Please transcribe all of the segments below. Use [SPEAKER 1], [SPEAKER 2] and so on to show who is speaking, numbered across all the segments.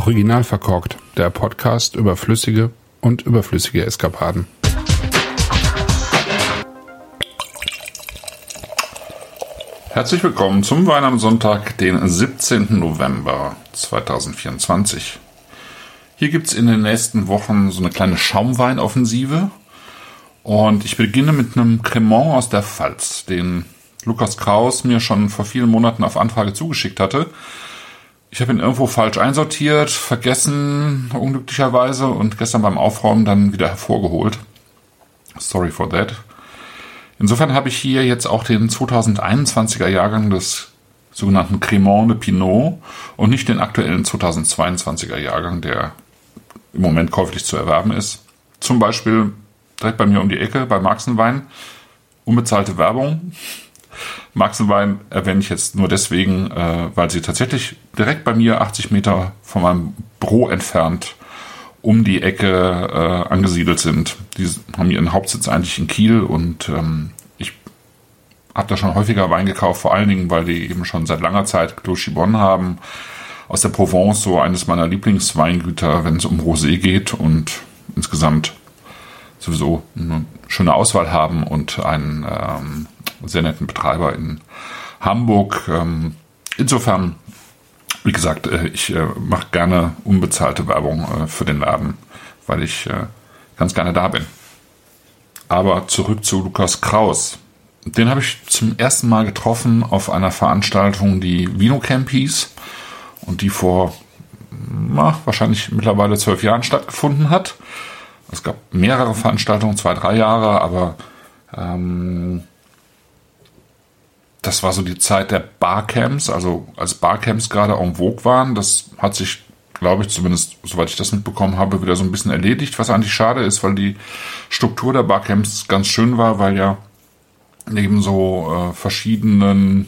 [SPEAKER 1] Original verkorkt, der Podcast über flüssige und überflüssige Eskapaden. Herzlich willkommen zum Wein am Sonntag, den 17. November 2024. Hier gibt es in den nächsten Wochen so eine kleine Schaumweinoffensive. Und ich beginne mit einem Cremant aus der Pfalz, den Lukas Kraus mir schon vor vielen Monaten auf Anfrage zugeschickt hatte. Ich habe ihn irgendwo falsch einsortiert, vergessen, unglücklicherweise, und gestern beim Aufräumen dann wieder hervorgeholt. Sorry for that. Insofern habe ich hier jetzt auch den 2021er Jahrgang des sogenannten Cremant de Pinot und nicht den aktuellen 2022er Jahrgang, der im Moment käuflich zu erwerben ist. Zum Beispiel direkt bei mir um die Ecke bei Marxenwein. Unbezahlte Werbung. Marxenwein erwähne ich jetzt nur deswegen, weil sie tatsächlich direkt bei mir 80 Meter von meinem Büro entfernt um die Ecke angesiedelt sind. Die haben ihren Hauptsitz eigentlich in Kiel und ich habe da schon häufiger Wein gekauft, vor allen Dingen, weil die eben schon seit langer Zeit Clos Chibonne haben. Aus der Provence, so eines meiner Lieblingsweingüter, wenn es um Rosé geht, und insgesamt sowieso eine schöne Auswahl haben und einen sehr netten Betreiber in Hamburg. Insofern, wie gesagt, ich mache gerne unbezahlte Werbung für den Laden, weil ich ganz gerne da bin. Aber zurück zu Lukas Kraus. Den habe ich zum ersten Mal getroffen auf einer Veranstaltung, die Vinocamp hieß und die vor wahrscheinlich mittlerweile 12 Jahren stattgefunden hat. Es gab mehrere Veranstaltungen, 2-3 Jahre, aber das war so die Zeit der Barcamps, also als Barcamps gerade en vogue waren. Das hat sich, glaube ich, zumindest soweit ich das mitbekommen habe, wieder so ein bisschen erledigt, was eigentlich schade ist, weil die Struktur der Barcamps ganz schön war, weil ja neben so verschiedenen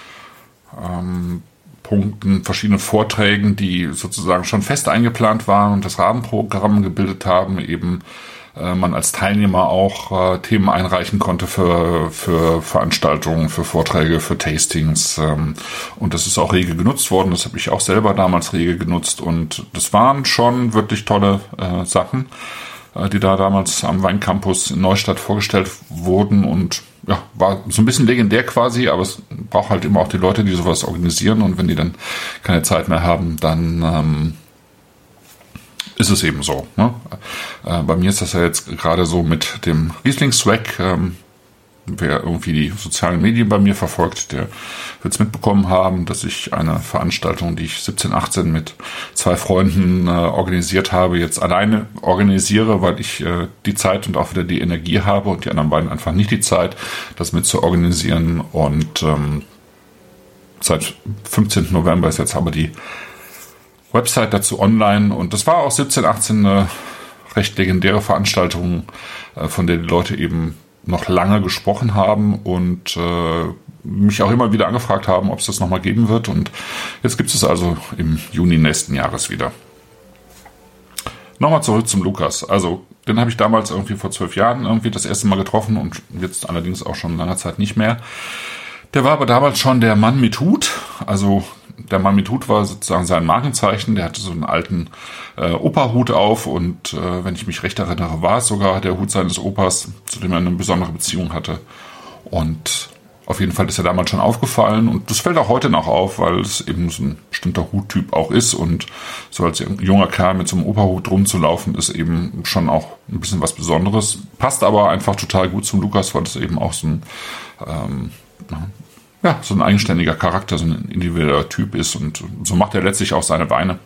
[SPEAKER 1] Punkten, verschiedenen Vorträgen, die sozusagen schon fest eingeplant waren und das Rahmenprogramm gebildet haben, eben man als Teilnehmer auch Themen einreichen konnte für Veranstaltungen, für Vorträge, für Tastings. Und das ist auch rege genutzt worden. Das habe ich auch selber damals rege genutzt. Und das waren schon wirklich tolle Sachen, die da damals am Weincampus in Neustadt vorgestellt wurden. Und ja, war so ein bisschen legendär quasi, aber es braucht halt immer auch die Leute, die sowas organisieren. Und wenn die dann keine Zeit mehr haben, dann ist es eben so. Ne? Bei mir ist das ja jetzt gerade so mit dem Riesling-Swag. Wer irgendwie die sozialen Medien bei mir verfolgt, der wird es mitbekommen haben, dass ich eine Veranstaltung, die ich 17, 18 mit 2 Freunden organisiert habe, jetzt alleine organisiere, weil ich die Zeit und auch wieder die Energie habe und die anderen beiden einfach nicht die Zeit, das mit zu organisieren. Und seit 15. November ist jetzt aber die Website dazu online, und das war auch 17, 18 eine recht legendäre Veranstaltung, von der die Leute eben noch lange gesprochen haben und mich auch immer wieder angefragt haben, ob es das nochmal geben wird, und jetzt gibt es also im Juni nächsten Jahres wieder. Nochmal zurück zum Lukas. Also den habe ich damals irgendwie vor 12 Jahren irgendwie das erste Mal getroffen und jetzt allerdings auch schon lange Zeit nicht mehr. Der war aber damals schon der Mann mit Hut, also der Mann mit Hut war sozusagen sein Markenzeichen. Der hatte so einen alten Opa-Hut auf und wenn ich mich recht erinnere, war es sogar der Hut seines Opas, zu dem er eine besondere Beziehung hatte. Und auf jeden Fall ist er damals schon aufgefallen, und das fällt auch heute noch auf, weil es eben so ein bestimmter Huttyp auch ist, und so als junger Kerl mit so einem Opa-Hut rumzulaufen ist eben schon auch ein bisschen was Besonderes. Passt aber einfach total gut zum Lukas, weil es eben auch so ein so ein eigenständiger Charakter, so ein individueller Typ ist, und so macht er letztlich auch seine Weine.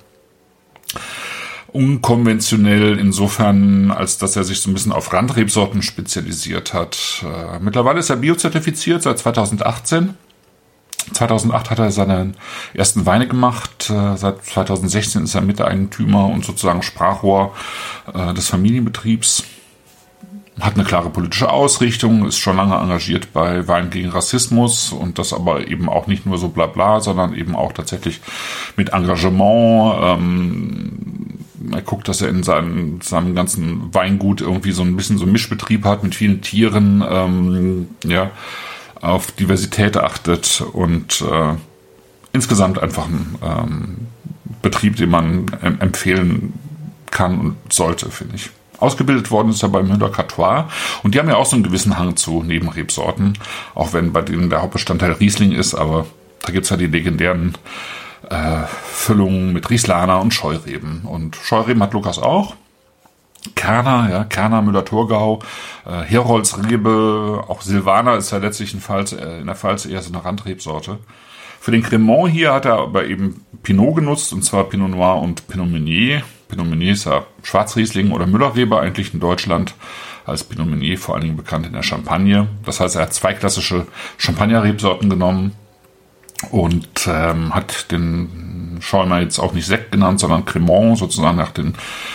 [SPEAKER 1] Unkonventionell insofern, als dass er sich so ein bisschen auf Randrebsorten spezialisiert hat. Mittlerweile ist er biozertifiziert seit 2018. 2008 hat er seine ersten Weine gemacht. Seit 2016 ist er Miteigentümer und sozusagen Sprachrohr des Familienbetriebs. Hat eine klare politische Ausrichtung, ist schon lange engagiert bei Wein gegen Rassismus, und das aber eben auch nicht nur so blabla, sondern eben auch tatsächlich mit Engagement. Er guckt, dass er in seinem ganzen Weingut irgendwie so ein bisschen so einen Mischbetrieb hat mit vielen Tieren, auf Diversität achtet und insgesamt einfach ein Betrieb, den man empfehlen kann und sollte, finde ich. Ausgebildet worden ist er bei Müller-Cartois und die haben ja auch so einen gewissen Hang zu Nebenrebsorten, auch wenn bei denen der Hauptbestandteil Riesling ist, aber da gibt es ja die legendären Füllungen mit Rieslaner und Scheureben. Und Scheureben hat Lukas auch. Kerner, Müller-Thurgau, Heroldsrebe, auch Silvaner ist ja letztlich in der Pfalz eher so eine Randrebsorte. Für den Cremant hier hat er aber eben Pinot genutzt, und zwar Pinot Noir und Pinot Meunier. Pinot Meunier ist ja Schwarzriesling oder Müllerrebe eigentlich in Deutschland, als Pinot Meunier vor allen Dingen bekannt in der Champagne. Das heißt, er hat 2 klassische Champagner-Rebsorten genommen und hat den Schäumer jetzt auch nicht Sekt genannt, sondern Cremant, sozusagen nach den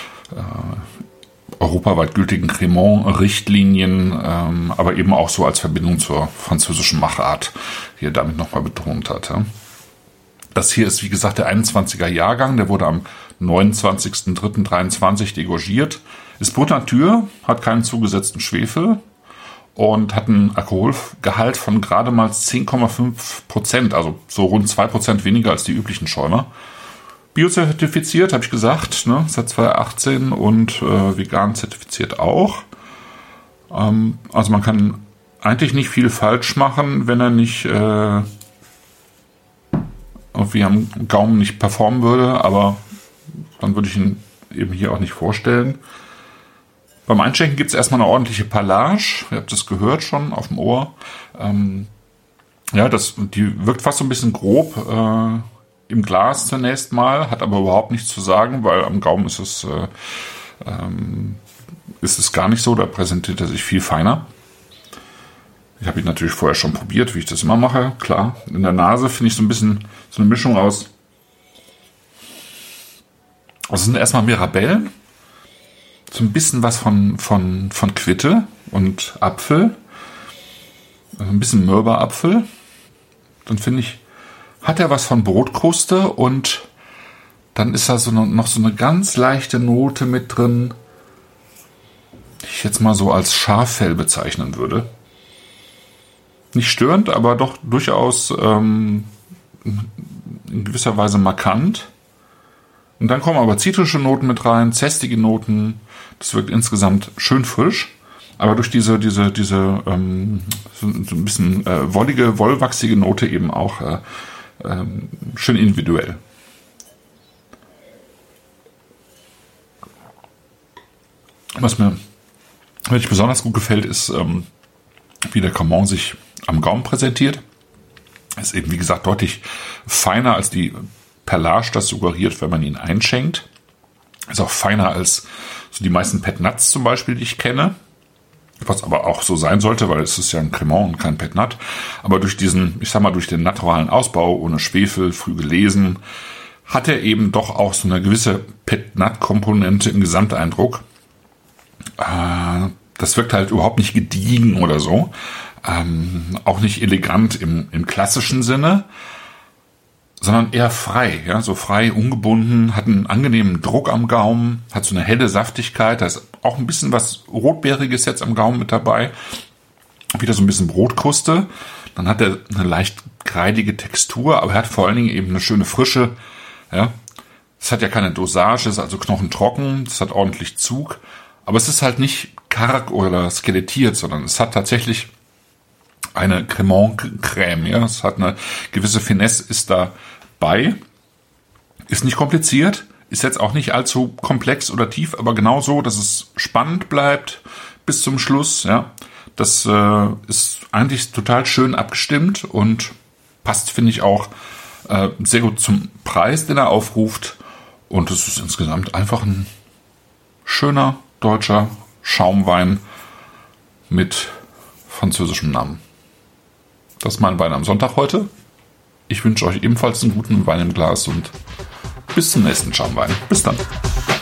[SPEAKER 1] europaweit gültigen Cremant-Richtlinien, aber eben auch so als Verbindung zur französischen Machart, die er damit nochmal betont hat. Ja. Das hier ist, wie gesagt, der 21er Jahrgang, der wurde am 29.03.23 degorgiert, ist Brut Nature, hat keinen zugesetzten Schwefel und hat einen Alkoholgehalt von gerade mal 10,5%, also so rund 2% weniger als die üblichen Schäumer. Biozertifiziert, habe ich gesagt, ne, seit 2018 und vegan zertifiziert auch. Also man kann eigentlich nicht viel falsch machen, wenn er nicht irgendwie am Gaumen nicht performen würde, aber dann würde ich ihn eben hier auch nicht vorstellen. Beim Einschenken gibt es erstmal eine ordentliche Palage, ihr habt das gehört schon auf dem Ohr. Die wirkt fast so ein bisschen grob im Glas zunächst mal, hat aber überhaupt nichts zu sagen, weil am Gaumen ist es gar nicht so, da präsentiert er sich viel feiner. Ich habe ihn natürlich vorher schon probiert, wie ich das immer mache, klar. In der Nase finde ich so ein bisschen so eine Mischung aus. Also es sind erstmal Mirabellen, so ein bisschen was von Quitte und Apfel, also ein bisschen Mürberapfel. Dann finde ich, hat er was von Brotkruste und dann ist da noch so eine ganz leichte Note mit drin, die ich jetzt mal so als Schaffell bezeichnen würde. Nicht störend, aber doch durchaus in gewisser Weise markant. Und dann kommen aber zitrische Noten mit rein, zästige Noten. Das wirkt insgesamt schön frisch, aber durch diese so ein bisschen wollige, wollwachsige Note eben auch schön individuell. Was mir wirklich besonders gut gefällt, ist, wie der Cremant sich am Gaumen präsentiert. Ist eben, wie gesagt, deutlich feiner als die Perlage das suggeriert, wenn man ihn einschenkt. Ist auch feiner als so die meisten Pet Nuts zum Beispiel, die ich kenne. Was aber auch so sein sollte, weil es ist ja ein Cremant und kein Pet Nut. Aber durch diesen, durch den naturalen Ausbau, ohne Schwefel, früh gelesen, hat er eben doch auch so eine gewisse Pet Nut Komponente im Gesamteindruck. Das wirkt halt überhaupt nicht gediegen oder so. Auch nicht elegant im klassischen Sinne, sondern eher frei, ja, so frei, ungebunden, hat einen angenehmen Druck am Gaumen, hat so eine helle Saftigkeit, da ist auch ein bisschen was Rotbeeriges jetzt am Gaumen mit dabei, wieder so ein bisschen Brotkruste, dann hat er eine leicht kreidige Textur, aber er hat vor allen Dingen eben eine schöne Frische, ja, es hat ja keine Dosage, es ist also knochentrocken, es hat ordentlich Zug, aber es ist halt nicht karg oder skelettiert, sondern es hat tatsächlich eine Cremant-Creme, ja, es hat eine gewisse Finesse, ist dabei, ist nicht kompliziert, ist jetzt auch nicht allzu komplex oder tief, aber genauso, dass es spannend bleibt bis zum Schluss, ja, das ist eigentlich total schön abgestimmt und passt, finde ich, auch sehr gut zum Preis, den er aufruft, und es ist insgesamt einfach ein schöner deutscher Schaumwein mit französischem Namen. Das ist mein Wein am Sonntag heute. Ich wünsche euch ebenfalls einen guten Wein im Glas und bis zum nächsten Schaumwein. Bis dann.